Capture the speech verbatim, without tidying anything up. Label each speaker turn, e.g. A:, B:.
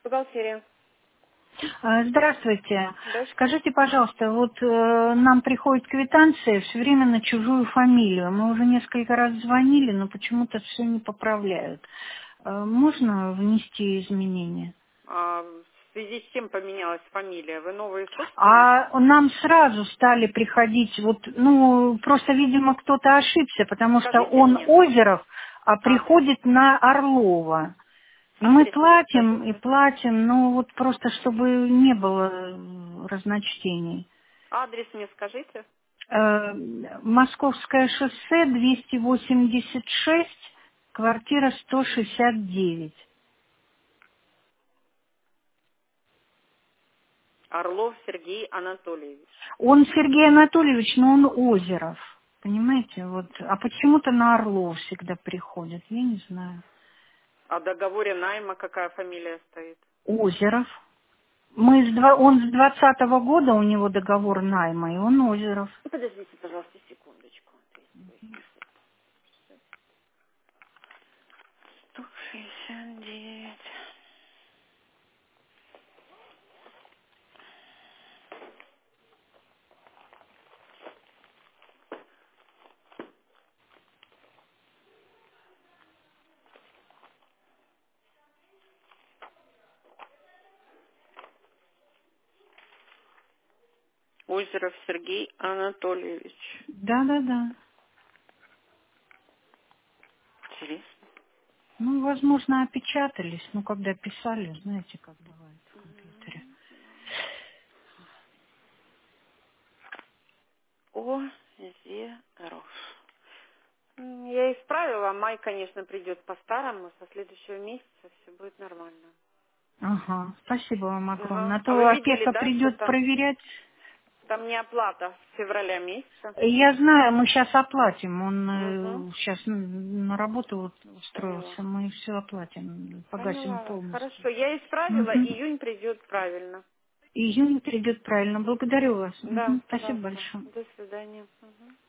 A: Бухгалтерия.
B: Э, Здравствуйте.
A: Да.
B: Скажите, пожалуйста, вот э, нам приходит квитанция все время на чужую фамилию. Мы уже несколько раз звонили, но почему-то все не поправляют. Э, Можно внести изменения?
A: А в связи с чем поменялась фамилия? Вы новый собственник?
B: А нам сразу стали приходить, вот, ну, просто, видимо, кто-то ошибся, потому что
A: Скажите
B: он
A: мне
B: Озеров, а
A: адрес.
B: приходит на Орлова. И мы
A: Адрес мне
B: платим и
A: скажите.
B: платим, ну вот просто чтобы не было э, разночтений.
A: Адрес мне скажите.
B: Э, Московское шоссе двести восемьдесят шесть, квартира сто шестьдесят девять.
A: Орлов Сергей Анатольевич.
B: Он Сергей Анатольевич, но он Озеров. Понимаете, вот. А почему-то на Орлов всегда приходят, я не знаю.
A: О договоре найма какая фамилия стоит?
B: Озеров. Мы с два- он с двадцатого года, у него договор найма, и он Озеров.
A: Подождите, пожалуйста, секундочку. сто шестьдесят девять. Озеров Сергей Анатольевич.
B: Да-да-да.
A: Интересно.
B: Ну, возможно, опечатались, ну, когда писали, знаете, как бывает в компьютере.
A: Озеров. М, Я исправила. Май, конечно, придет по-старому. Со следующего месяца все будет нормально.
B: Ага, спасибо вам огромное.
A: Ага.
B: А
A: А
B: то
A: вы видели,
B: опека
A: да, что
B: придет
A: там?
B: проверять.
A: Там не оплата с февраля месяца.
B: Я знаю, мы сейчас оплатим.
A: Угу.
B: Он сейчас на работу вот
A: Поняла.
B: устроился. Мы все оплатим, погасим
A: Поняла вас.
B: полностью.
A: Хорошо. Я исправила.
B: Мгм.
A: Июнь придет правильно.
B: Июнь придет правильно. Благодарю вас.
A: Да,
B: Мгм. Спасибо
A: пожалуйста.
B: большое.
A: До свидания. Мгм.